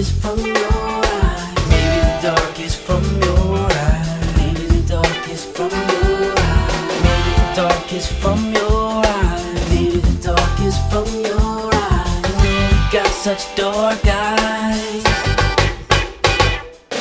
darkest from your eyes. Maybe the darkest from your eyes. Maybe the darkest from your eyes. Maybe the darkest from your eyes. Maybe the darkest from your eyes. You got such dark eyes.